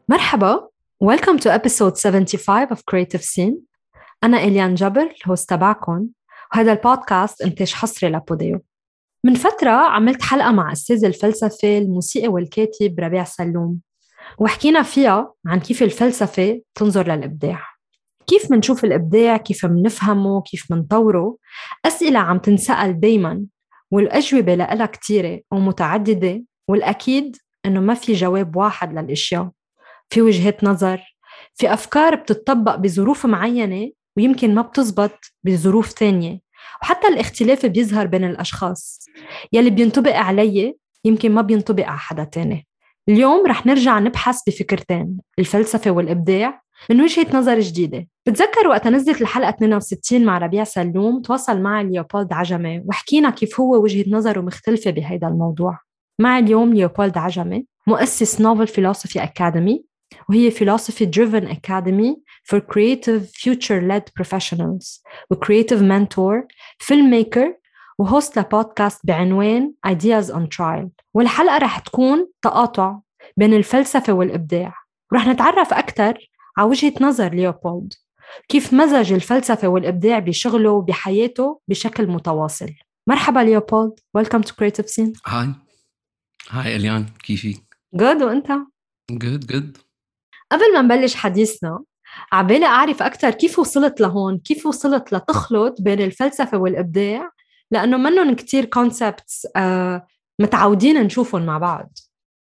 مرحبا. Welcome to episode 75 of Creative Scene. أنا إليان جبر الهوست تبعكم، وهذا البودكاست إنتاج حصري لبوديو. من فترة عملت حلقة مع أستاذ الفلسفة الموسيقي والكاتب ربيع سلوم، وحكينا فيها عن كيف الفلسفة تنظر للإبداع، كيف منشوف الإبداع، كيف منفهمه، كيف منطوره. أسئلة عم تنسأل دايماً، والأجوبة لها كتيرة ومتعددة، والأكيد إنه ما في جواب واحد للأشياء. في وجهات نظر، في أفكار بتطبق بظروف معينة ويمكن ما بتزبط بظروف تانية، وحتى الاختلاف بيظهر بين الأشخاص. يلي بينطبق علي يمكن ما بينطبق على حدا تاني. اليوم رح نرجع نبحث بفكرتين، الفلسفة والإبداع، من وجهة نظر جديدة. بتذكر وقت نزلت الحلقة 62 مع ربيع سلوم، تواصل معي ليوبولد عجمة وحكينا كيف هو وجهة نظره مختلفة بهذا الموضوع. مع اليوم ليوبولد عجمة، مؤسس نوفل فيلوسوفي أكاديمي، وهي Philosophy Driven Academy for Creative Future-led Professionals، وCreative Mentor، filmmaker، وهوست لبودكاست بعنوان Ideas on Trial. والحلقة رح تكون تقاطع بين الفلسفة والإبداع، ورح نتعرف أكثر على وجهة نظر ليوبولد، كيف مزج الفلسفة والإبداع بشغله وبحياته بشكل متواصل. مرحبا ليوبولد. Welcome to Creative Scene. هاي إليان، كيفي؟ Good. وأنت؟ good. قبل ما نبلش حديثنا، عبالي أعرف أكثر كيف وصلت لهون، كيف وصلت لتخلط بين الفلسفة والإبداع، لأنه منهم كتير concepts متعودين نشوفهم مع بعض.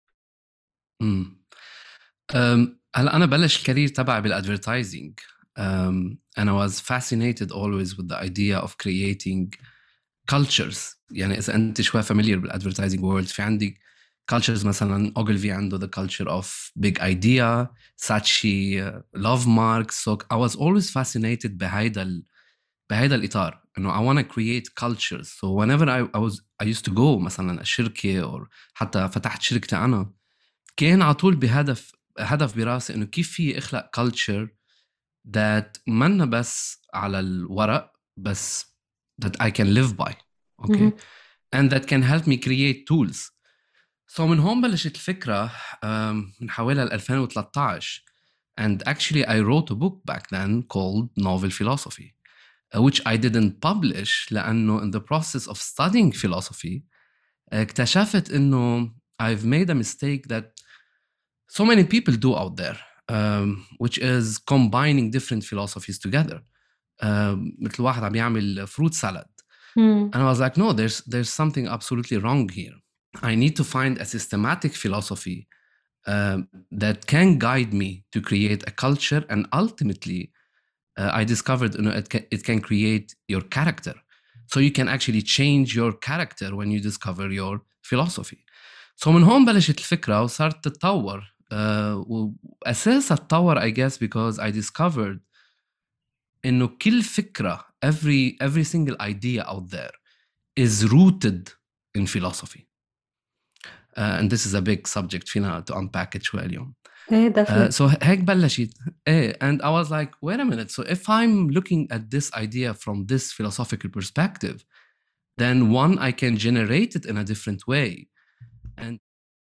هلا أنا بلش الكارير تبعي بالادفيرتايزنج. أنا was fascinated always with the idea of creating cultures. يعني إذا أنت شوي familiar بالادفيرتايزنج world، في عندي cultures مثلا Ogilvy عنده the culture of big idea، Saatchi love mark. So I was always fascinated بهيدا الإطار، إنه I want to create cultures. So whenever I used to go مثلا الشركة أو حتى فتحت شركتي أنا، كان على طول هدف براسي إنه كيف في أخلق culture that منا بس على الورق، بس that I can live by. Okay. And that can help me create tools. So من هون بلشت الفكرة من حوالي 2013. And actually I wrote a book back then called Novel Philosophy, which I didn't publish لأنه in the process of studying philosophy اكتشفت إنه I've made a mistake that so many people do out there, which is combining different philosophies together. مثل واحد عم يعمل fruit salad. And I was like, no, there's something absolutely wrong here. I need to find a systematic philosophy that can guide me to create a culture, and ultimately I discovered it can create your character. So you can actually change your character when you discover your philosophy. So من هون بلشت الفكرة وصارت تتطور. وأساسها تطور I guess because I discovered إنه كل فكرة, every single idea out there is rooted in philosophy. And this is a big subject فينا to unpack it شوي اليوم. So هيك بلشت. And I was like, wait a minute. So if I'm looking at this idea from this philosophical perspective, then one, I can generate it in a different way. And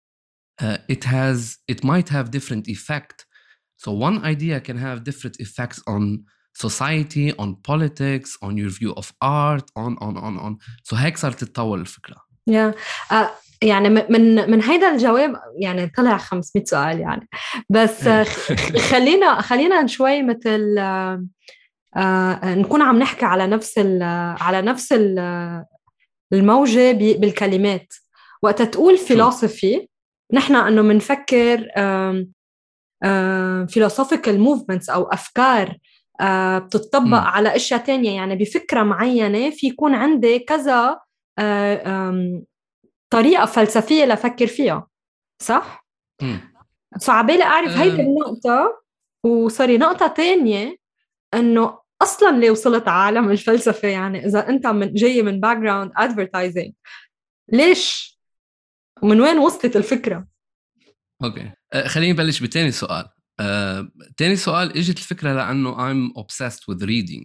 it might have different effect. So one idea can have different effects on society, on politics, on your view of art, on. So هيك صارت تتطور الفكرة. يعني من هيدا الجواب يعني طلع 500 سؤال يعني. بس خلينا شوي مثل نكون عم نحكي على نفس الموجة بالكلمات. وقت تقول فيلوسفي، نحن انه منفكر philosophical movements او افكار بتطبق على اشياء تانية. يعني بفكرة معينة في يكون عندي كذا طريقة فلسفية لفكر فيها، صح؟ فعبالي أعرف هيدا النقطة. وصاري نقطة تانية أنه أصلاً ليه وصلت عالم الفلسفة. يعني إذا أنت جاي من background advertising، ليش ومن وين وصلت الفكرة؟ أوكي. خليني بلش بتاني سؤال. تاني سؤال إجت الفكرة لأنه I'm obsessed with reading.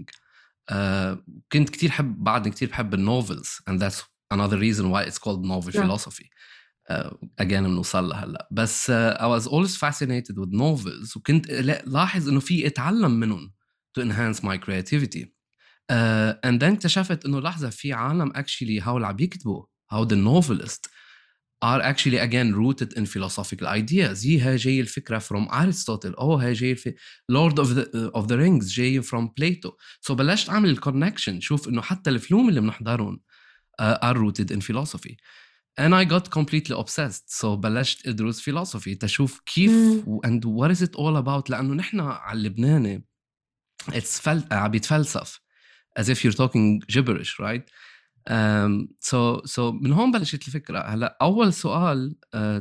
بعدني كتير بحب النوفلز, and that's another reason why it's called novel philosophy. again بنوصل لهلا. بس I was always fascinated with novels وكنت لاحظ إنه في أتعلم منهم to enhance my creativity. And then اكتشفت إنه لحظة في عالم actually هول عم يكتبوا how the novelists are actually again rooted in philosophical ideas. هي جاي الفكرة from Aristotle هي جاي Lord of the Rings جاي from Plato. So بلشت أعمل الconnection شوف إنه حتى الفيلم اللي بنحضرهم are rooted in philosophy. And I got completely obsessed. So بلشت أدرس philosophy تشوف كيف and what is it all about. لأنه نحن على اللبناني it's عم بيتفلسف as if you're talking gibberish, right? So من هون بلشت الفكرة. هلا أول سؤال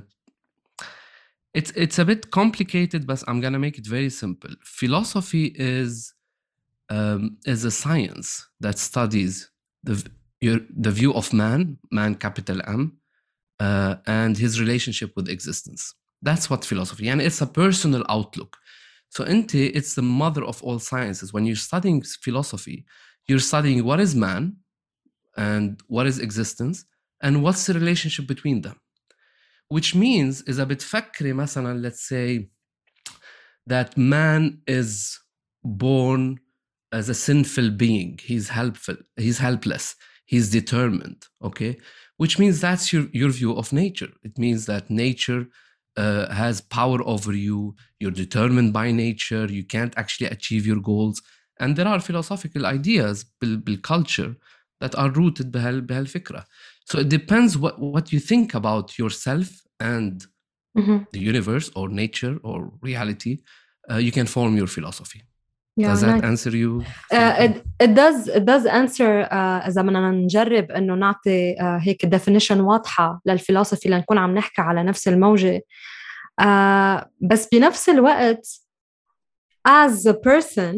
it's a bit complicated but I'm gonna make it very simple. Philosophy is a science that studies the view of man capital M, and his relationship with existence. That's what philosophy. And it's a personal outlook. So it's the mother of all sciences. When you're studying philosophy, you're studying what is man and what is existence and what's the relationship between them. Which means is a bit فكري مثلا, let's say that man is born as a sinful being. He's helpless, he's determined, okay? Which means that's your view of nature. It means that nature has power over you. You're determined by nature. You can't actually achieve your goals. And there are philosophical ideas بالculture that are rooted بهالفكرة. So it depends what you think about yourself and the universe or nature or reality. You can form your philosophy. Does that answer you? It does answer. إذا بدنا نجرب إنه نعطي هيك definition واضحة للفلسفة لنكون عم نحكي على نفس الموجة. بس بنفس الوقت as a person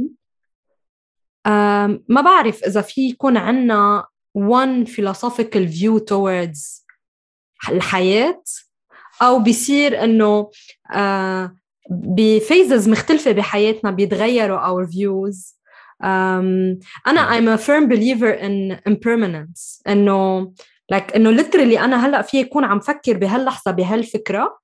ما بعرف إذا في يكون عنا one philosophical view towards الحياة أو بيصير إنه بفيزز مختلفة بحياتنا بيتغيروا our views. I'm a firm believer in impermanence. إنه literally أنا هلأ في يكون عم فكر بهاللحظة بهالفكرة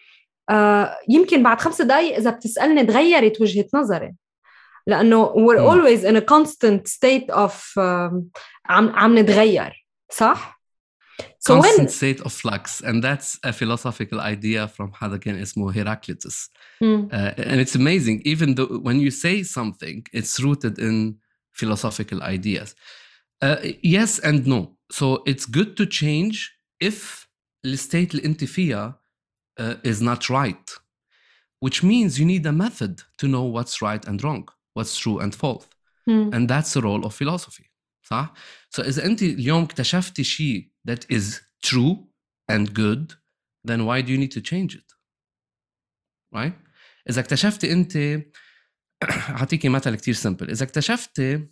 يمكن بعد 5 دقايق إذا بتسألني تغيرت وجهة نظري لأنه we're always in a constant state of عم نتغير صح؟ Constant state of flux, and that's a philosophical idea from حدا كان اسمه Heraclitus. And it's amazing, even though when you say something, it's rooted in philosophical ideas. Yes and no. So it's good to change if the state اللي انت فيها is not right, which means you need a method to know what's right and wrong, what's true and false. And that's the role of philosophy. صح؟ So إذا أنت اليوم اكتشفتي شيء that is true and good, then why do you need to change it? Right? إذا اكتشفتي أنت هعطيكي مثل كتير simple. إذا اكتشفتي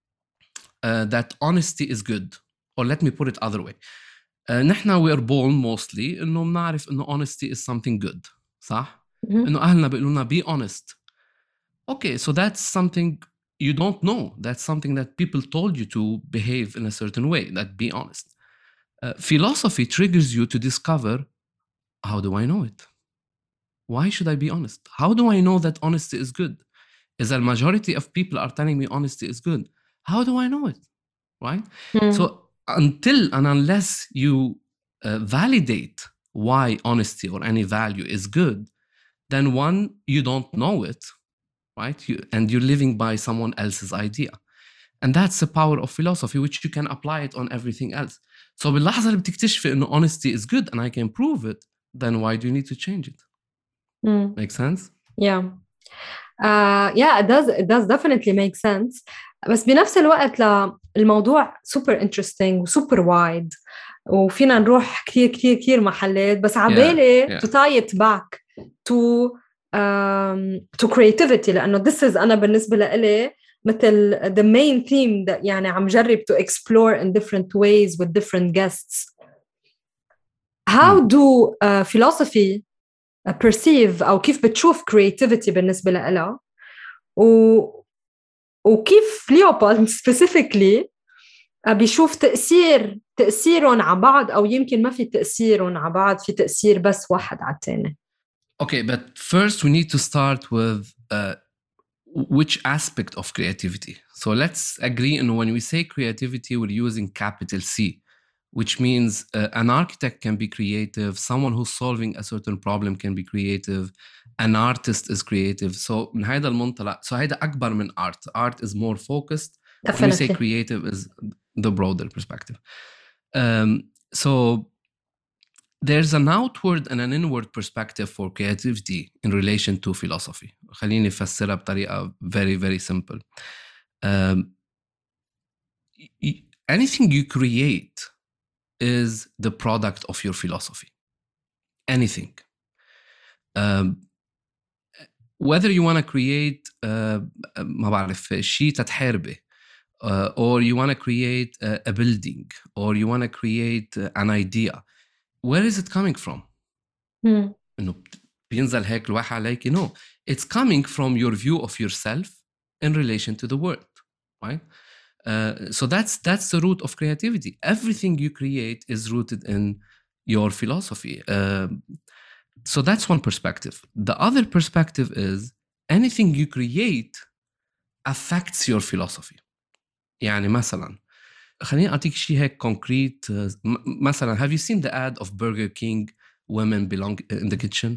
that honesty is good, or let me put it other way. نحن we are born mostly إنه بنعرف إنه honesty is something good. صح؟ إنه أهلنا بيقولوا be honest. Okay, so that's something you don't know. That's something that people told you to behave in a certain way, that be honest. Philosophy triggers you to discover, how do I know it? Why should I be honest? How do I know that honesty is good? Is a majority of people are telling me honesty is good. How do I know it? Right? So until and unless you validate why honesty or any value is good, then one, you don't know it. Right? And you're living by someone else's idea. And that's the power of philosophy, which you can apply it on everything else. So باللحظة اللي بتكتشفي إنه honesty is good and I can prove it, then why do you need to change it? Make sense? Yeah. It does definitely make sense. بس بنفس الوقت الموضوع super interesting و super wide وفينا نروح كتير محلات بس عبالي to tie it back to creativity لأنه this is أنا بالنسبة لإلي مثل the main theme that يعني عم جرب to explore in different ways with different guests. How do philosophy perceive أو كيف بتشوف creativity بالنسبة لإلها وكيف ليوبولد specifically بيشوف تأثيرهم على بعض، أو يمكن ما في تأثيرهم على بعض، في تأثير بس واحد على التاني. Okay, but first we need to start with which aspect of creativity. So let's agree, and when we say creativity, we're using capital C, which means an architect can be creative, someone who's solving a certain problem can be creative, an artist is creative. So من هذا المنطلق, so هذا أكبر من art. Art is more focused. When we say creative is the broader perspective. So there's an outward and an inward perspective for creativity in relation to philosophy. خليني أفسرها بطريقة very, very simple. Anything you create is the product of your philosophy. Anything. Whether you want to create ما بعرف شيء تحاربه, or you want to create a building, or you want to create an idea, where is it coming from? إنه بينزل هيك الواحد عليك? No, it's coming from your view of yourself in relation to the world, right? So that's the root of creativity. Everything you create is rooted in your philosophy. So that's one perspective. The other perspective is anything you create affects your philosophy. يعني مثلا خليني أعطيك شيء هيك concrete. مثلا have you seen the ad of Burger King, women belong in the kitchen?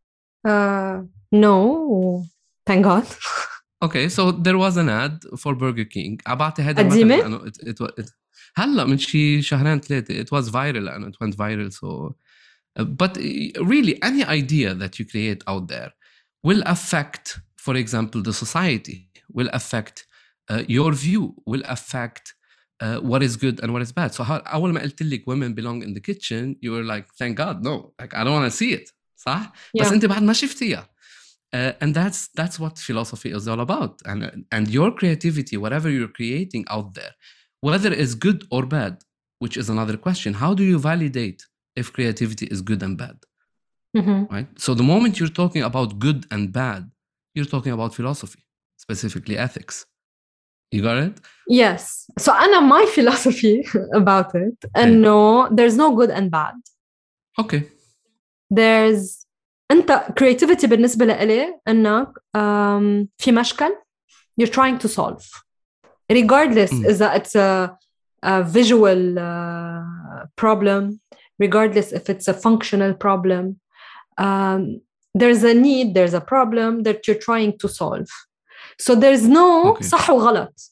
No, thank God. Okay, so there was an ad for Burger King. أبعتي هذا قديمة؟ لأنه هلا من شي شهرين ثلاثة. It was viral لأنه it went viral. So, but really, any idea that you create out there will affect, for example, the society, will affect your view, will affect what is good and what is bad. So أول ما قلت لك women belong in the kitchen, you were like, thank God, no, like I don't want to see it. صح؟ بس أنت بعد ما شفتيها. And that's what philosophy is all about. And your creativity, whatever you're creating out there, whether it's good or bad, which is another question. How do you validate if creativity is good and bad? Right? So the moment you're talking about good and bad, you're talking about philosophy, specifically ethics. You got it? Yes. So my philosophy about it, and no, there's no good and bad. Okay. There's creativity بالنسبة لإلي إنك في مشكل you're trying to solve, regardless إذا it's a visual problem, regardless if it's a functional problem. There's a need, there's a problem that you're trying to solve. So there's no صح وغلط.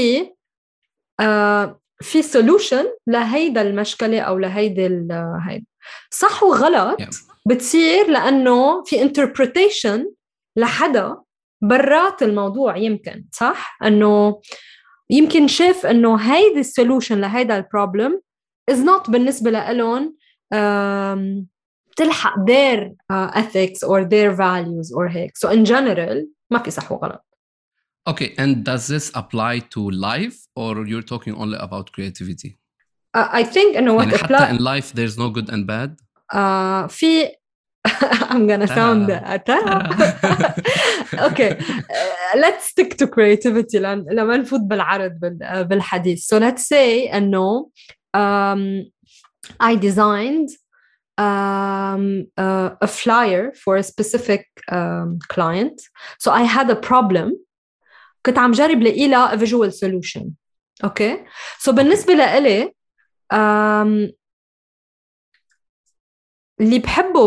في solution لهيدا المشكلة أو لهيدا صح وغلط. بتصير لأنه في interpretation لحدا برات الموضوع. يمكن صح أنه يمكن شاف أنه هيدا السولوشن لهيدا البروبلم is not بالنسبة لهم تلحق their ethics or their values or هيك. So in general ما في صح وغلط. Okay, and does this apply to life or you're talking only about creativity? I think أنه what يعني حتى in life there's no good and bad? في I'm gonna sound okay. Let's stick to creativity لما نفوت بالعرض بالحديث. So let's say أنه I designed a flyer for a specific client. So I had a problem. كنت عم جرب لقي لها a visual solution. Okay. So بالنسبة لإلي اللي بحبه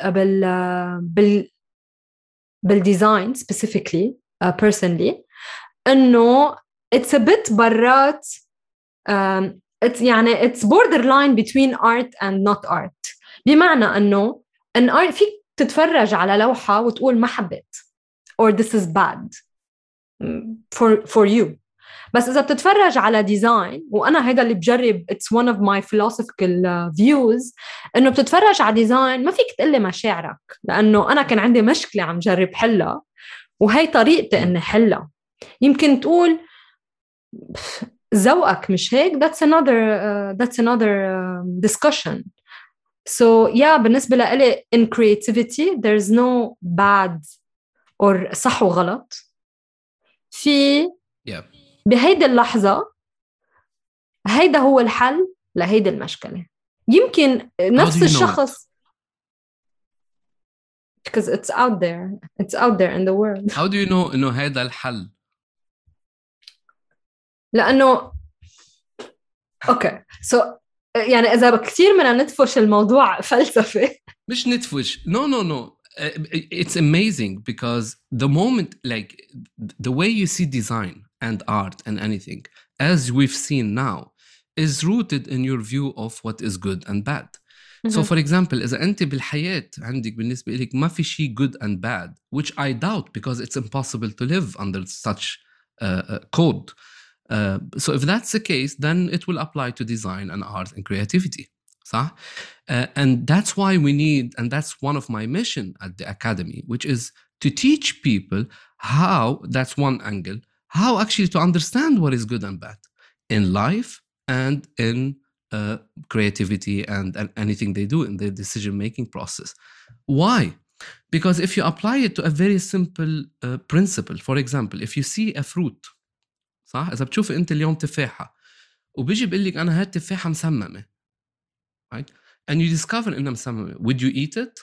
بالديزاين specifically personally إنه it's a bit برات it's يعني it's borderline between art and not art. بمعنى إنه an art فيك تتفرج على لوحة وتقول ما حبيت or this is bad for you. بس إذا بتتفرج على ديزاين، وأنا هيدا اللي بجرب it's one of my philosophical views، إنه بتتفرج على ديزاين ما فيك تقلي مشاعرك، لأنه أنا كان عندي مشكلة عم جرب حلها وهي طريقتي إني حلها. يمكن تقول ذوقك مش هيك، that's another discussion. So yeah, بالنسبة لإلي in creativity there's no bad or صح وغلط. في بهيدي اللحظة هيدا هو الحل لهيدا المشكلة. يمكن نفس الشخص because it's out there in the world. How do you know إنه هيدا الحل؟ لأنه أوكي يعني إذا كتير بدنا ندفش الموضوع فلسفة. مش ندفش. No. It's amazing because the moment, like the way you see design and art and anything, as we've seen now, is rooted in your view of what is good and bad. So for example, إذا أنت بالحياة عندك بالنسبة لك ما في شيء good and bad, which I doubt because it's impossible to live under such code. So if that's the case, then it will apply to design and art and creativity. صح? And that's why we need, and that's one of my mission at the Academy, which is to teach people how, that's one angle, how actually to understand what is good and bad in life and in creativity and anything they do in their decision-making process. Why? Because if you apply it to a very simple principle, for example, if you see a fruit, صح؟ إذا بتشوف أنت اليوم تفاحة وبيجي بيقول لك أنا هاد تفاحة مسممة, right? And you discover إنها مسممة, would you eat it?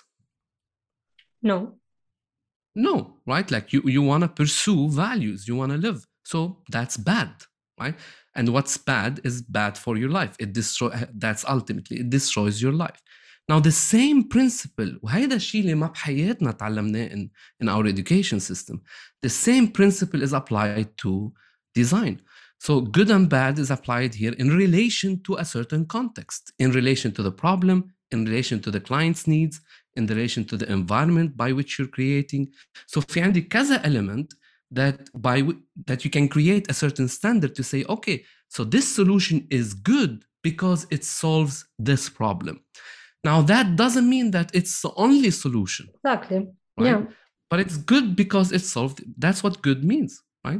No, right? Like you want to pursue values, you want to live. So that's bad, right? And what's bad is bad for your life. That's ultimately, it destroys your life. Now the same principle, وهيدا الشيء اللي ما بحياتنا تعلمناه in our education system, the same principle is applied to design. So good and bad is applied here in relation to a certain context, in relation to the problem, in relation to the client's needs, in relation to the environment by which you're creating. So في عندي كذا element that you can create a certain standard to say, okay, so this solution is good because it solves this problem. Now that doesn't mean that it's the only solution. Exactly. Right? Yeah. But it's good because it solved. That's what good means, right?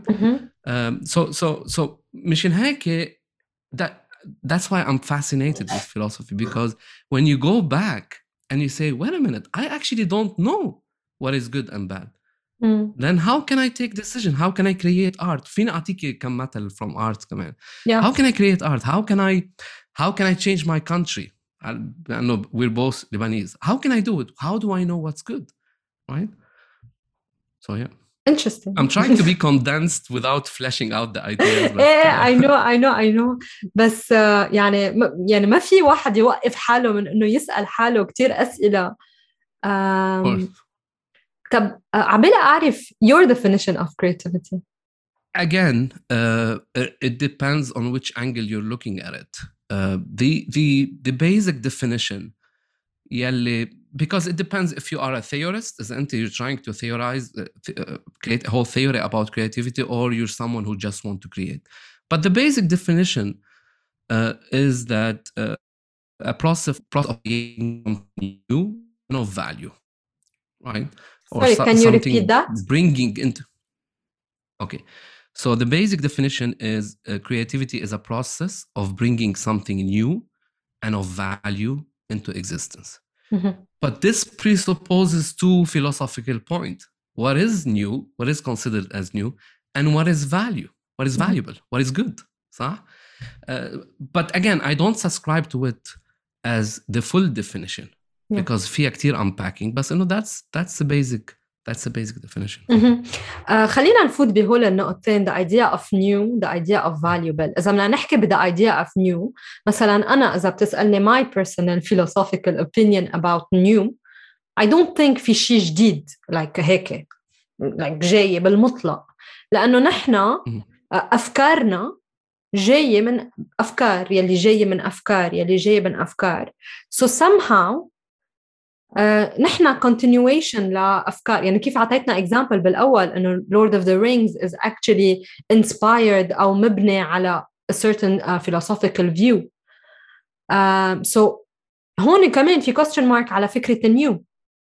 So مشان هيك that's why I'm fascinated with philosophy, because when you go back and you say, wait a minute, I actually don't know what is good and bad. Then how can I take decision? How can I create art? فيني أعطيك كم مثل from art كمان. Yeah. How can I create art? How can I change my country? I know we're both Lebanese. How can I do it? How do I know what's good? Right? So yeah. Interesting. I'm trying to be condensed without fleshing out the ideas. I know. بس يعني ما في واحد يوقف حاله من إنه يسأل حاله كتير أسئلة. طب عبالي أعرف your definition of creativity. Again, it depends on which angle you're looking at it. The basic definition, because it depends if you are a theorist, as you're trying to theorize, create a whole theory about creativity, or you're someone who just want to create. But the basic definition is that a process of creating something new and of value, right? Sorry, can you repeat that? Bringing into. Okay. So the basic definition is creativity is a process of bringing something new and of value into existence. But this presupposes two philosophical points. What is new, what is considered as new, and what is value, what is valuable, what is good. But again, I don't subscribe to it as the full definition, because فيها كتير unpacking, but that's the basic definition. خلينا نفوت بهول النقطتين, the idea of new, the idea of valuable. إذا بدنا نحكي the idea of new, مثلا أنا إذا بتسألني my personal philosophical opinion about new, I don't think في شيء جديد like هيك like جاي بالمطلق, لأنه نحن أفكارنا جاية من أفكار يلي جاية من أفكار يلي جاية من أفكار. So somehow نحن continuation لأفكار. يعني كيف عطيتنا example بالأول إنه Lord of the Rings is actually inspired أو مبني على a certain philosophical view. So هون كمان في question mark على فكرة new.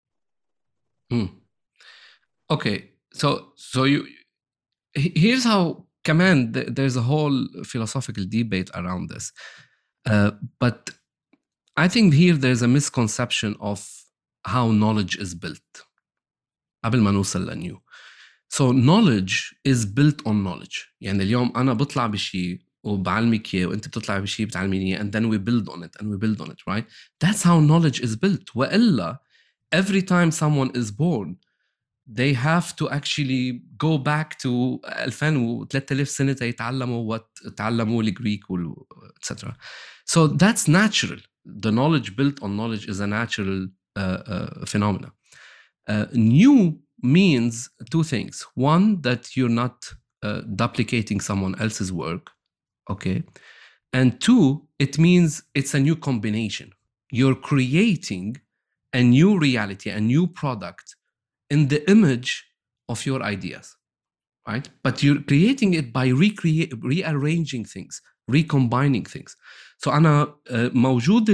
Okay, so you here's how كمان there's a whole philosophical debate around this, but I think here there's a misconception of how knowledge is built. قبل ما نوصل لنيو. So knowledge is built on knowledge. يعني اليوم أنا بطلع بشيء وبعلمك اياه وانت بتطلع بشيء بتعلميني and then we build on it right. That's how knowledge is built. وإلا every time someone is born they have to actually go back to 2000 سنة يتعلموا الجريك etc. So that's natural. The knowledge built on knowledge is a natural phenomena. New means two things. One, that you're not duplicating someone else's work, okay? And two, it means it's a new combination. You're creating a new reality, a new product in the image of your ideas, right? But you're creating it by rearranging things, recombining things. So أنا موجود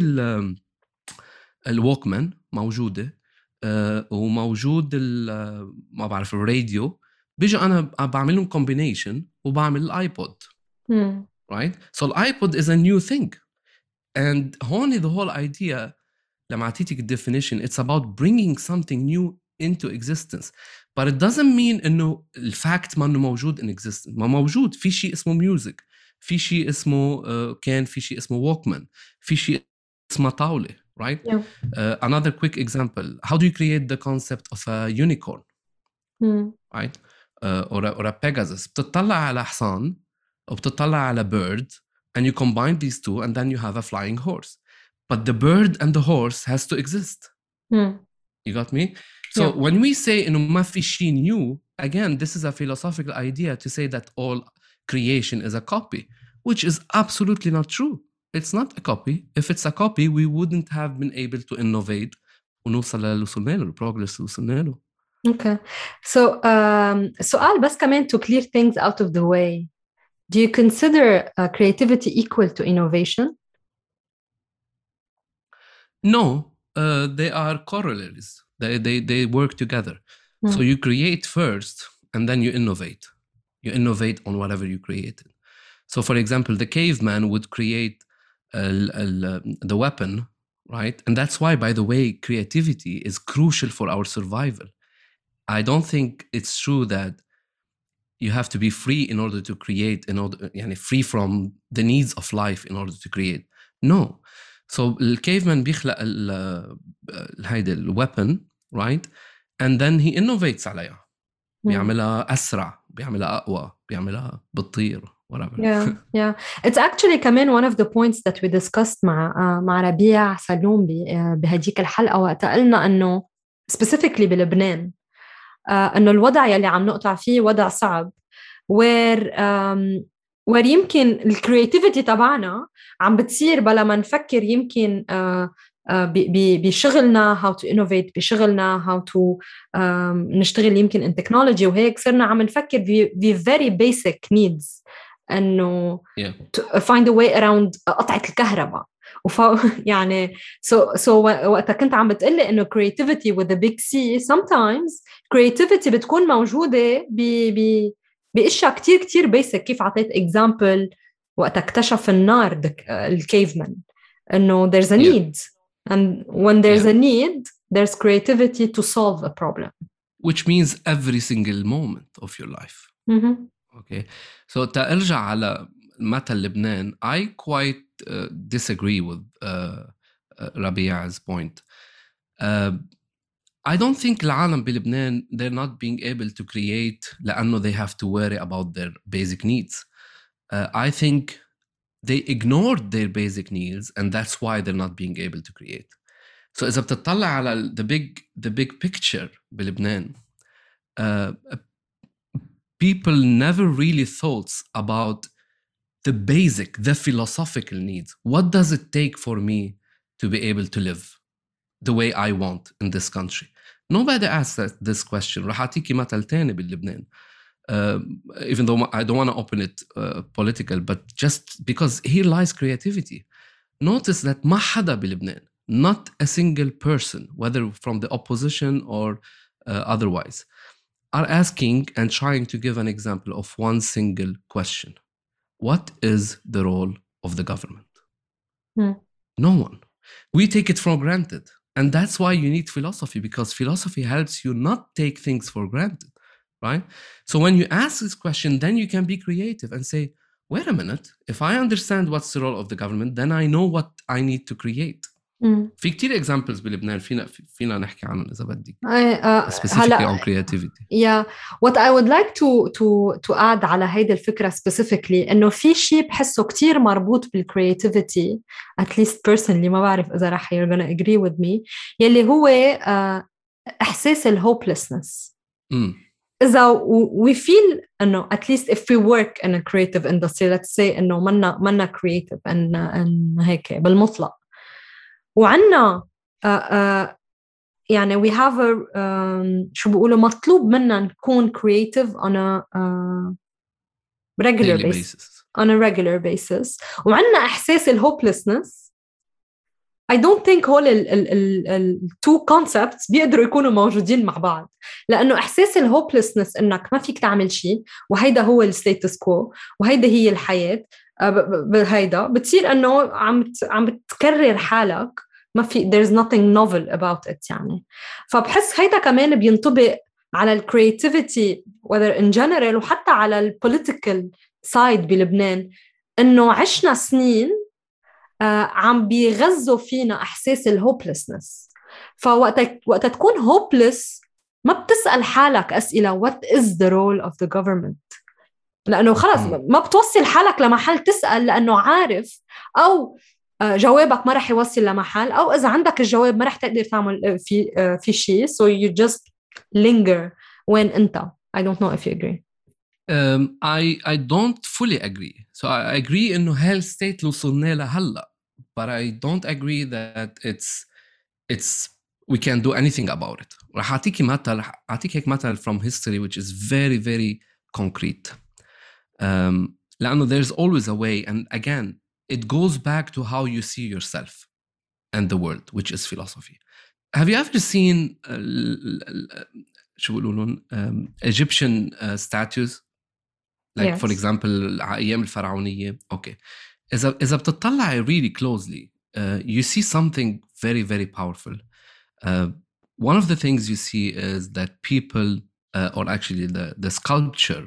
الووكمان موجودة وموجود ما بعرف الراديو، بيجي أنا بعمل لهم combination وبعمل الآيبود. Right? So الآيبود is a new thing. And هون the whole idea لما عطيتك definition, it's about bringing something new into existence. But it doesn't mean إنه الفاكت ما إنه موجود in existence. ما موجود. في شيء اسمه music. في شيء اسمه كان في شيء اسمه walkman. في شيء اسمه طاولة. Right? Yeah. Another quick example. How do you create the concept of a unicorn? Right? Or a Pegasus. بتطلع على حصان أو بتطلع على bird and you combine these two and then you have a flying horse. But the bird and the horse has to exist. You got me? So Yeah. when we say إنه ما في شيء new, again, this is a philosophical idea to say that all creation is a copy, which is absolutely not true. It's not a copy. If it's a copy, we wouldn't have been able to innovate ونوصل للي وصلنا له, progress اللي وصلنا له. Okay. So سؤال بس كمان to clear things out of the way. Do you consider creativity equal to innovation? No, they are corollaries. They work together. So you create first and then you innovate. You innovate on whatever you created. So for example, the caveman would create the weapon, right? And that's why, by the way, creativity is crucial for our survival. I don't think it's true that you have to be free in order to create, free from the needs of life in order to create. No. So the caveman بيخلق هيدا weapon, right? And then he innovates عليها. بيعملها أسرع, بيعملها أقوى, بيعملها بتطير. Whatever. Yeah. It's actually كمان one of the points that we discussed مع ربيع سلوم بهديك الحلقة وقت قلنا إنه specifically بلبنان إنه الوضع يلي عم نقطع فيه وضع صعب where يمكن الكرياتيفيتي تبعنا عم بتصير بلا ما نفكر يمكن بشغلنا how to innovate بشغلنا how to نشتغل يمكن in technology وهيك صرنا عم نفكر في very basic needs إنه to find a way around قطعة الكهرباء يعني so وقتها كنت عم بتقلي إنه creativity with a big C sometimes creativity بتكون موجودة بأشياء كتير basic. كيف عطيت example وقتها اكتشف النار الكيفمان إنه there's a need and when there's a need there's creativity to solve a problem, which means every single moment of your life. Okay, so تأرجع على مثل لبنان, I quite disagree with Rabia's point. I don't think العالم بلبنان they're not being able to create لأنه they have to worry about their basic needs. I think they ignored their basic needs and that's why they're not being able to create. So إذا بتطلع على the big picture بلبنان, people never really thought about the philosophical needs. What does it take for me to be able to live the way I want in this country? Nobody asked this question. رح أعطيكي مثل تاني باللبنان. Even though I don't want to open it political, but just because here lies creativity. Notice that ما حدا بلبنان, not a single person, whether from the opposition or otherwise, are asking and trying to give an example of one single question. What is the role of the government? No one. We take it for granted. And that's why you need philosophy, because philosophy helps you not take things for granted, right? So when you ask this question, then you can be creative and say, wait a minute, if I understand what's the role of the government, then I know what I need to create. في كتير examples بلبنان فينا نحكي عنهم إذا بدك. Specifically on creativity. Yeah, what I would like to add على هيدا الفكرة specifically إنه في شيء بحسه كتير مربوط بالcreativity, at least personally ما بعرف إذا رح you're gonna agree with me, يلي هو إحساس hopelessness. إذا we feel إنه at least if we work in a creative industry, let's say إنه منا creative إن هيك بالمطلق, وعنا يعني we have a شو بيقولوا مطلوب منا نكون creative on a regular basis وعنا إحساس hopelessness. I don't think هول ال two concepts بيقدروا يكونوا موجودين مع بعض, لأنه إحساس hopelessness إنك ما فيك تعمل شيء وهيدا هو status quo وهيدا هي الحياة, بهيدا بتصير إنه عم بتكرر حالك, ما في there's nothing novel about it يعني. فبحس هيدا كمان بينطبق على creativity whether in general وحتى على political side بلبنان, إنه عشنا سنين عم بيغذوا فينا إحساس hopelessness. فوقت تكون hopeless ما بتسأل حالك أسئلة what is the role of the government, لأنه خلاص ما بتوصل حالك لمحل تسأل, لأنه عارف أو جوابك ما رح يوصل لمحل, أو إذا عندك الجواب ما رح تقدر تعمل في شيء, so you just linger when أنت. I don't know if you agree. I don't fully agree. So I agree إنه هالstate وصلنا لهلا, but I don't agree that it's we can't do anything about it. رح أعطيك هيك مثل from history which is very very concrete. لأنه there's always a way, and again it goes back to how you see yourself and the world, which is philosophy. Have you ever seen شو بيقولون Egyptian statues? Like yes. For example أيام الفرعونية. Okay. إذا بتطلع really closely, you see something very very powerful. One of the things you see is that people, or actually the sculpture,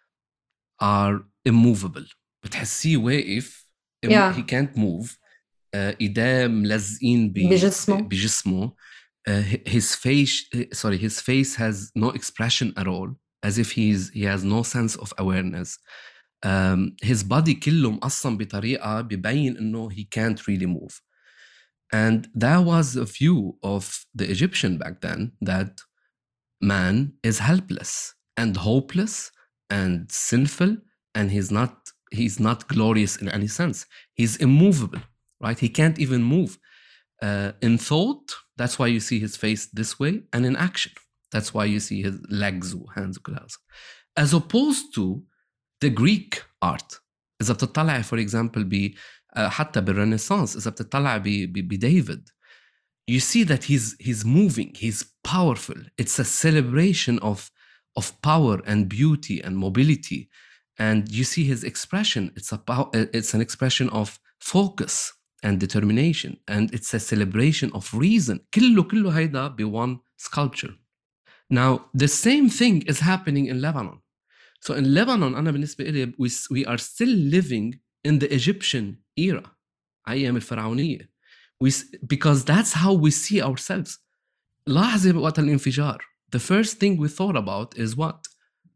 are immovable. بتحسيه واقف. Yeah. He can't move. إيديه ملزقين بجسمه. His face has no expression at all, as if he has no sense of awareness. His body كله مقسم بطريقة بيبين إنه he can't really move. And that was a view of the Egyptian back then, that man is helpless and hopeless and sinful, and he's not glorious in any sense. He's immovable, right? He can't even move. In thought, that's why you see his face this way, and in action, that's why you see his legs and hands. As opposed to the Greek art. إذا بتطلع for example حتى بالرينيسانس, إذا بتطلع بديفيد, you see that he's moving, he's powerful. It's a celebration of power and beauty and mobility. And you see his expression, it's an expression of focus and determination, and it's a celebration of reason. كله هيدا بone sculpture. Now the same thing is happening in Lebanon. So in Lebanon, أنا بالنسبة إلي we are still living in the Egyptian era, أيام الفرعونية, because that's how we see ourselves. لاحظي وقت الانفجار, the first thing we thought about is what?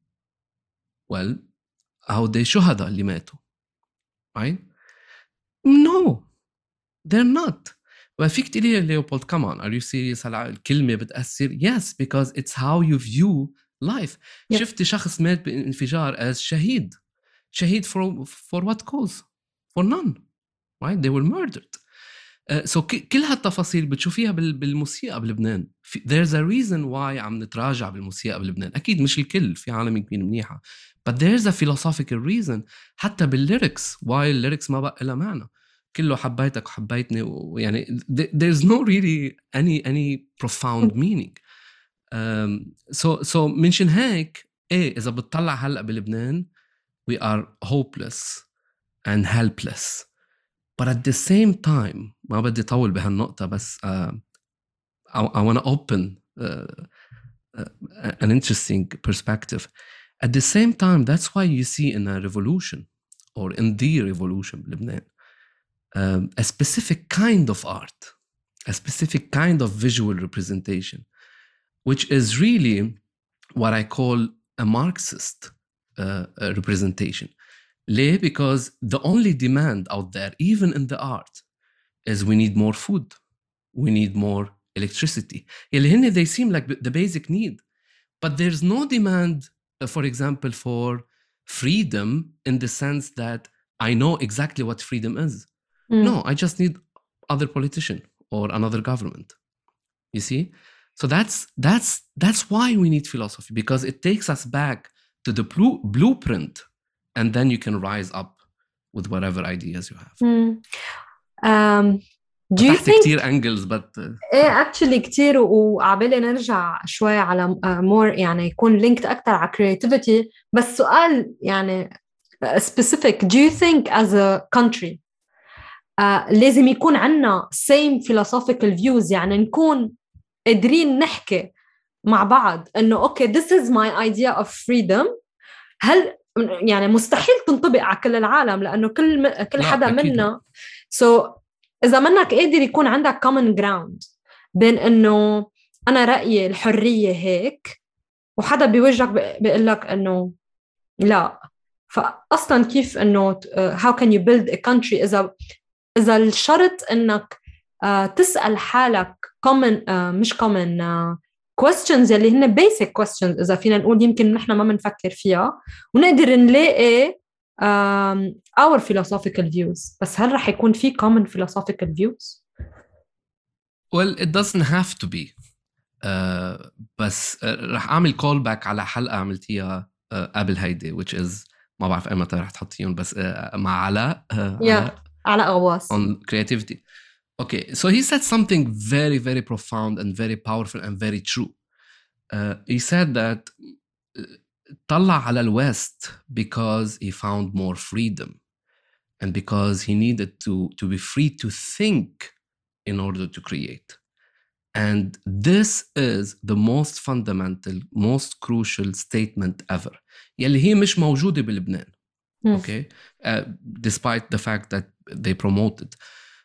Well, هودي شهداء اللي ماتوا, right? No, they're not. وفيك تقولي ليوبولد, come on, are you serious? هلا الكلمة بتأثر? Yes, because it's how you view life. Yeah. شفت شخص مات بانفجار as شهيد for what cause? For none, right? They were murdered. So كل هالتفاصيل بتشوفيها بالموسيقى بلبنان. There's a reason why عم نتراجع بالموسيقى بلبنان. أكيد مش الكل, في عالم كبير منيحة, but there's a philosophical reason. حتى بالليركس, why الليركس ما بقى لها معنى, كله حبيتك وحبيتني, يعني there's no really any profound meaning. So منشان هيك إذا بتطلع هلأ بلبنان, we are hopeless and helpless. But at the same time, ما بدي طول بهالنقطة, بس I want to open an interesting perspective. At the same time, that's why you see in a revolution or in the revolution بلبنان a specific kind of art, a specific kind of visual representation, which is really what I call a Marxist representation. ليه? Because the only demand out there, even in the art, is we need more food, we need more electricity. يلي هن they seem like the basic need, but there's no demand, for example, for freedom in the sense that I know exactly what freedom is. No, I just need other politician or another government. You see? So that's why we need philosophy, because it takes us back to the blueprint, and then you can rise up with whatever ideas you have. Do you think كتير angles but ايه actually كتير، وعبالي نرجع شوي على more يعني يكون linked أكتر على creativity. بس سؤال يعني specific. Do you think as a country لازم يكون عنا same philosophical views، يعني نكون قادرين نحكي مع بعض إنه okay this is my idea of freedom؟ هل يعني مستحيل تنطبق على كل العالم لأنه كل حدا منا. so إذا منك قادر يكون عندك common ground بين إنه أنا رأيي الحرية هيك، وحدا بيوجهك بيقولك إنه لا، فأصلاً كيف إنه how can you build a country إذا الشرط إنك تسأل حالك common مش common questions اللي هن basic questions، إذا فينا نقول يمكن نحن ما منفكر فيها ونقدر نلاقي our philosophical views. بس هل رح يكون في common philosophical views؟ Well, it doesn't have to be. بس رح أعمل call back على حلقة عملتيها قبل هيدي which is ما بعرف أي متى رح تحطيهم، بس مع علاء علاء غواص on creativity. Okay, so he said something very, very profound and very powerful and very true. He said that طلع على الوest because he found more freedom and because he needed to be free to think in order to create. And this is the most fundamental, most crucial statement ever. يلي هي مش موجودة بلبنان. Okay? Despite the fact that they promote it.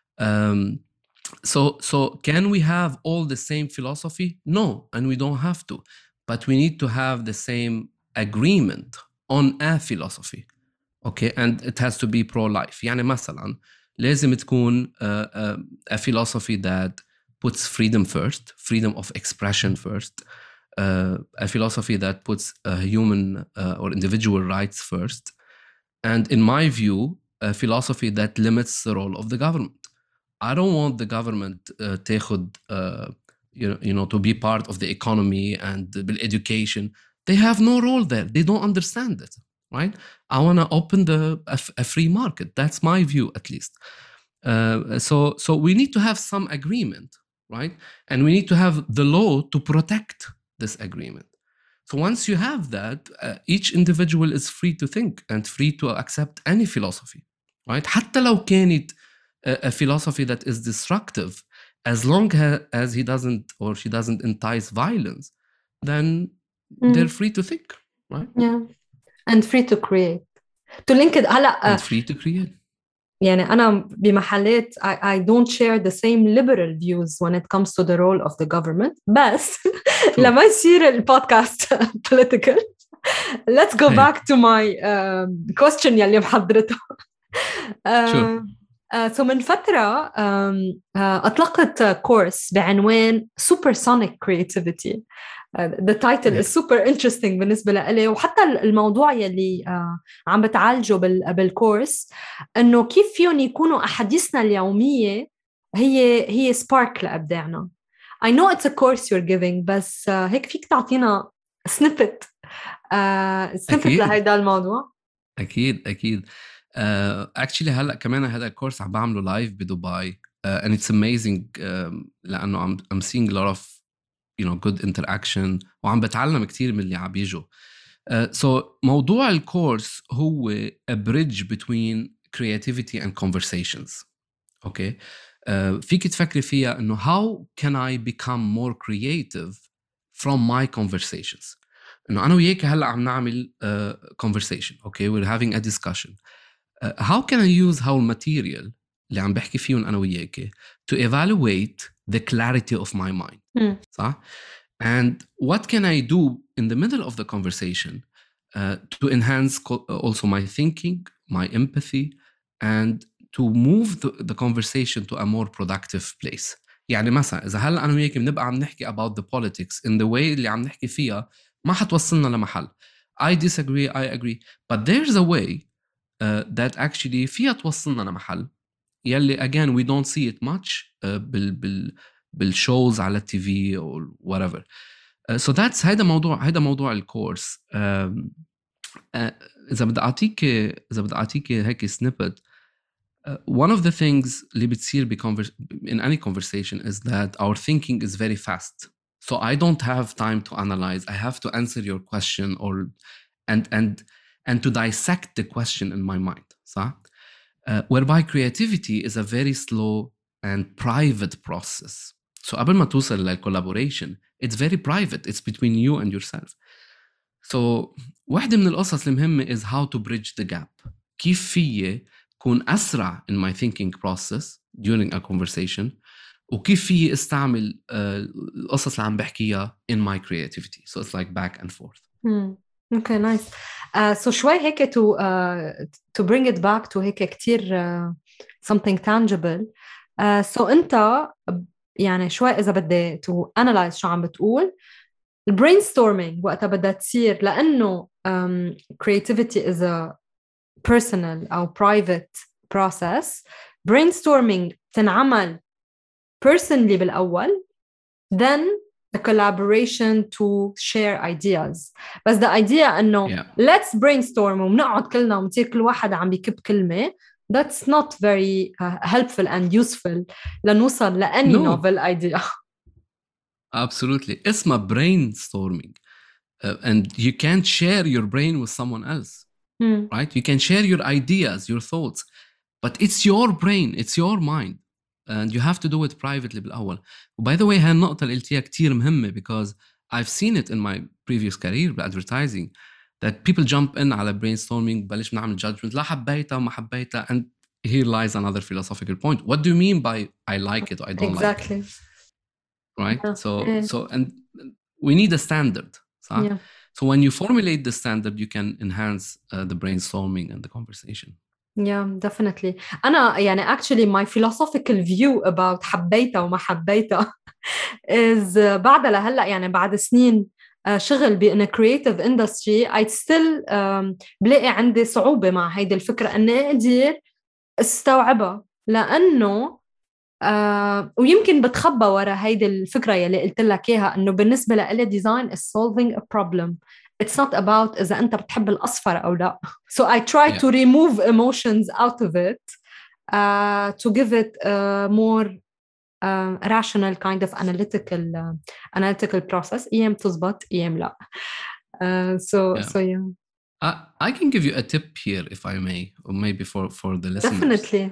So can we have all the same philosophy? No, and we don't have to. But we need to have the same agreement on a philosophy. Okay, and it has to be pro-life. يعني مثلا لازم تكون a philosophy that puts freedom first, freedom of expression first, a philosophy that puts human or individual rights first, and in my view, a philosophy that limits the role of the government. I don't want the government تاخد to be part of the economy and education. They have no role there. They don't understand it, right? I want to open a free market. That's my view, at least. So we need to have some agreement, right? And we need to have the law to protect this agreement. So once you have that, each individual is free to think and free to accept any philosophy, right? حتى لو كانت a philosophy that is destructive, as long as he doesn't or she doesn't entice violence, then they're free to think, right? Yeah, and free to create. To link it هلا and free to create. يعني أنا بمحلات I don't share the same liberal views when it comes to the role of the government. بس لما يصير البودكاست political, let's go back to my question يلي محضرته. So من فترة أطلقت كورس بعنوان Supersonic Creativity. The title is super interesting بالنسبة لي، وحتى الموضوع يلي عم بتعالجه بالكورس إنه كيف فيهم يكونوا أحاديثنا اليومية هي spark لأبداعنا. I know it's a course you're giving، بس هيك فيك تعطينا snippet لهيدا الموضوع؟ أكيد. Actually هلأ كمان هذا الكورس عم بعمله لايف بدبي and it's amazing لأنه I'm seeing a lot of good interaction وعم بتعلم كتير من اللي عم بيجوا. So موضوع الكورس هو a bridge between creativity and conversations. Okay, فيك تفكري فيها إنه how can I become more creative from my conversations. إنه أنا وياك هلأ عم نعمل conversation. Okay, we're having a discussion. how can I use material اللي عم بحكي فيهم أنا وياك to evaluate the clarity of my mind صح? And what can I do in the middle of the conversation to enhance also my thinking, my empathy, and to move the conversation to a more productive place. يعني مثلا إذا هلأ أنا وياك بنبقى عم نحكي about the politics in the way اللي عم نحكي فيها ما حتوصلنا لمحل. I disagree, I agree. But there's a way that actually فيها توصلنا لمحل يلي again we don't see it much بالشوز على التي في or whatever. So that's هيدا موضوع الكورس. إذا بدي أعطيك هيك snippet. One of the things اللي بتصير in any conversation is that our thinking is very fast. So I don't have time to analyze. I have to answer your question and to dissect the question in my mind. صح? Whereby creativity is a very slow and private process. So قبل ما توصل للcollaboration, it's very private. It's between you and yourself. So واحدة من القصص المهمة is how to bridge the gap. كيف فيي كون أسرع in my thinking process during a conversation وكيف فيي استعمل القصص اللي عم بحكيها in my creativity. So it's like back and forth. Okay, nice. So شوي هيك to bring it back to هيك كتير something tangible. So أنت يعني شوي إذا بدي to analyze شو عم بتقول brainstorming وقتها بدها تصير لأنه creativity is a personal أو private process. Brainstorming تنعمل personally بالأول, then the collaboration to share ideas. بس the idea إنه let's brainstorm ومنقعد كلنا ومصير كل واحد عم بيكب كلمة, that's not very helpful and useful لنوصل لأني novel idea. Absolutely. اسمها brainstorming. And you can't share your brain with someone else. Right? You can share your ideas, your thoughts, but it's your brain, it's your mind. And you have to do it privately بالأول. By the way, هاي النقطة اللي قلتيها كتير مهمة because I've seen it in my previous career بالadvertising that people jump in على brainstorming بلش نعمل judgment لا حبيتها وما حبيتها, and here lies another philosophical point. What do you mean by I like it or I don't like it? Right? Yeah. So and we need a standard. Yeah. So when you formulate the standard, you can enhance the brainstorming and the conversation. Yeah, definitely. أنا يعني actually my philosophical view about حبيتها وما حبيتها is بعد لهلأ يعني بعد سنين شغل بإن creative industry I still بلاقي عندي صعوبة مع هيدي الفكرة أني أقدر استوعبها لأنه ويمكن بتخبى ورا هيدي الفكرة يلي قلت لك إياها أنه بالنسبة لإلي design is solving a problem. It's not about إذا أنت بتحب الأصفر أو لا. So I try to remove emotions out of it to give it a more rational kind of analytical process. أيام تزبط أيام لا. So yeah. I can give you a tip here if I may, or maybe for the listeners. Definitely.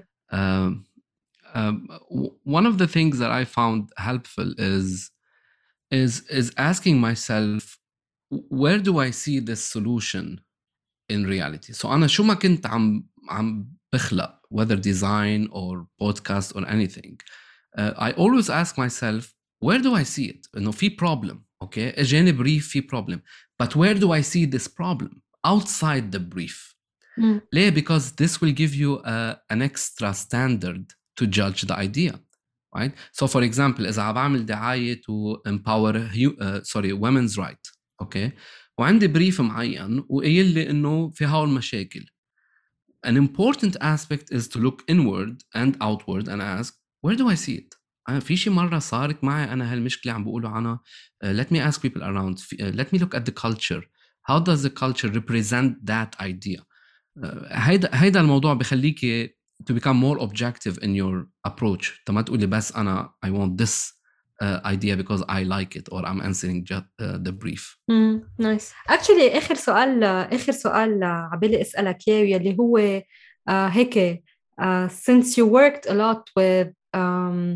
One of the things that I found helpful is asking myself, where do I see this solution in reality? So أنا شو ما كنت عم بخلق, whether design or podcast or anything, I always ask myself, where do I see it? إنه في problem, okay? أجاني brief في problem, but where do I see this problem outside the brief? ليه? Because this will give you an extra standard to judge the idea, right? So for example, إذا عم بعمل دعاية to empower women's right, okay? وعندي بريف معين وقايل لي إنه في هاول المشاكل. An important aspect is to look inward and outward and ask, where do I see it? في شي مرة صارت معي أنا هالمشكلة عم بقولوا عنها. Let me ask people around. Let me look at the culture. How does the culture represent that idea? هيدا الموضوع بخليكي to become more objective in your approach. تما تقولي بس أنا I want this idea because I like it or I'm answering the brief. Nice. Actually آخر سؤال عبالي أسألك إياه يلي هو هيك since you worked a lot with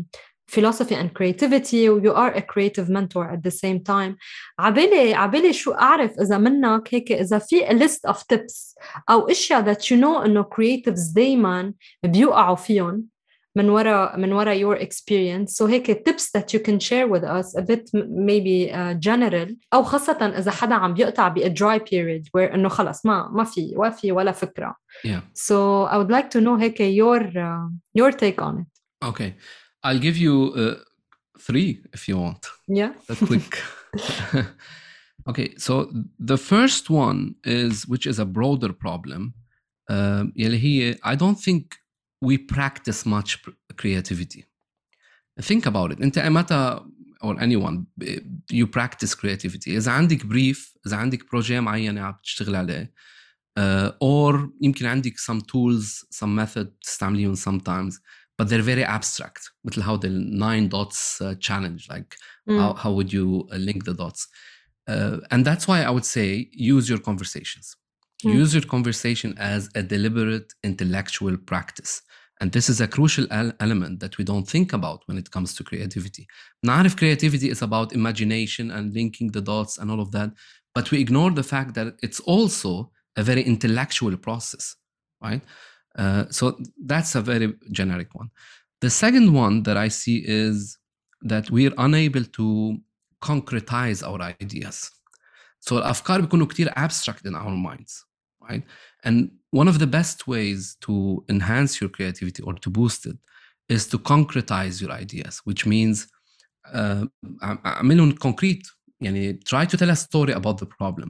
philosophy and creativity, و you are a creative mentor at the same time. عبالي شو أعرف إذا منك هيك إذا في a list of tips أو أشياء that you know إنه creatives دايماً بيوقعوا فيهم من وراء your experience. So هيك tips that you can share with us a bit maybe general, أو خاصة إذا حدا عم بيقطع ب a dry period where إنه خلص ما في ولا فكرة. Yeah. So I would like to know هيك your take on it. Okay. I'll give you 3 if you want. Yeah. That's quick. Okay. So the first one is, which is a broader problem. يلي هي, I don't think we practice much creativity. Think about it. أنت متى or anyone you practice creativity. إذا عندك brief, إذا عندك project معينة عم تشتغل عليه, or يمكن عندك some tools, some method تستعمليهم sometimes, but they're very abstract. مثل how the 9 dots challenge, like how would you link the dots? And that's why I would say use your conversations. Use your conversation as a deliberate intellectual practice. And this is a crucial element that we don't think about when it comes to creativity. نعرف creativity is about imagination and linking the dots and all of that, but we ignore the fact that it's also a very intellectual process, right? So that's a very generic one. The second one that I see is that we're unable to concretize our ideas. So الأفكار بيكونوا كتير abstract in our minds, right? And one of the best ways to enhance your creativity or to boost it is to concretize your ideas, which means أعملهم concrete. يعني try to tell a story about the problem.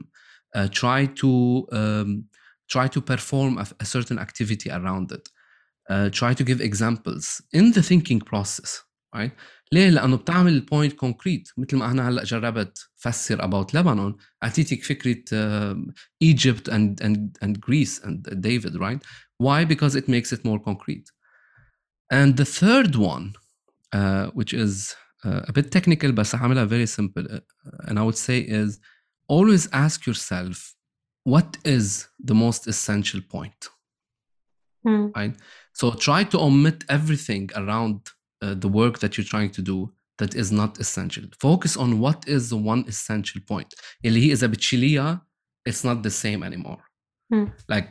Try to perform a certain activity around it. Try to give examples in the thinking process, right? ليه؟ لأنه بتعمل point concrete. مثل ما أنا هلأ جربت فسر about Lebanon, أعطيتك فكرة Egypt and Greece and David, right? Why? Because it makes it more concrete. And the third one, which is a bit technical, but هعملها very simple, and I would say is always ask yourself, what is the most essential point? Right? So try to omit everything around the work that you're trying to do that is not essential. Focus on what is the one essential point. اللي هي إذا بتشيليها, it's not the same anymore. Like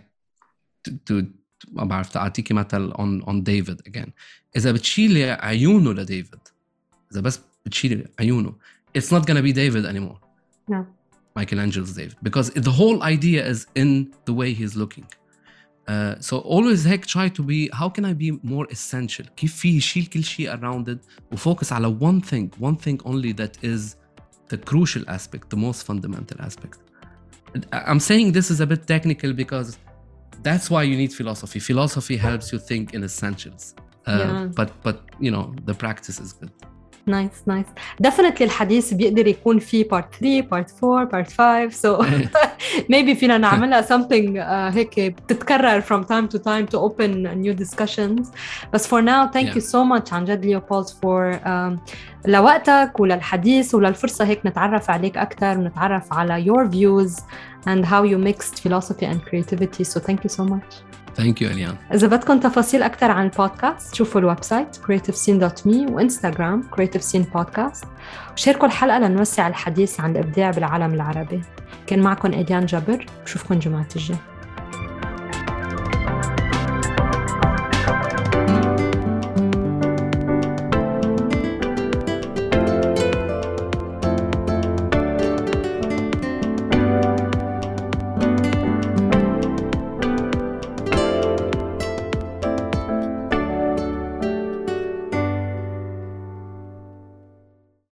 ما بعرف تعطيكي مثل on David again. إذا بتشيلي عيونه لديفيد, إذا بس بتشيلي عيونه, it's not gonna be David anymore. No. Michelangelo's David, because the whole idea is in the way he's looking. So always heck try to be, how can I be more essential? كيف في يشيل كل شيء around it وfocus على one thing only that is the crucial aspect, the most fundamental aspect. I'm saying this is a bit technical because that's why you need philosophy. Philosophy helps you think in essentials. But you know, the practice is good. Nice. Definitely الحديث بيقدر يكون فيه part 3, part 4, part 5. So maybe فينا نعملها something هيك بتتكرر from time to time to open new discussions. But for now, thank you so much عن جد Leopold for لوقتك وللحديث وللفرصة هيك نتعرف عليك أكتر ونتعرف على your views and how you mixed philosophy and creativity. So thank you so much. Thank you, Eliane. إذا بدكم تفاصيل أكتر عن البودكاست شوفوا الويب سايت creativescene.me وإنستغرام creativescene podcast وشاركوا الحلقة لنوسع الحديث عن الإبداع بالعالم العربي. كان معكم إليان جبر، بشوفكم جمعة الجاي.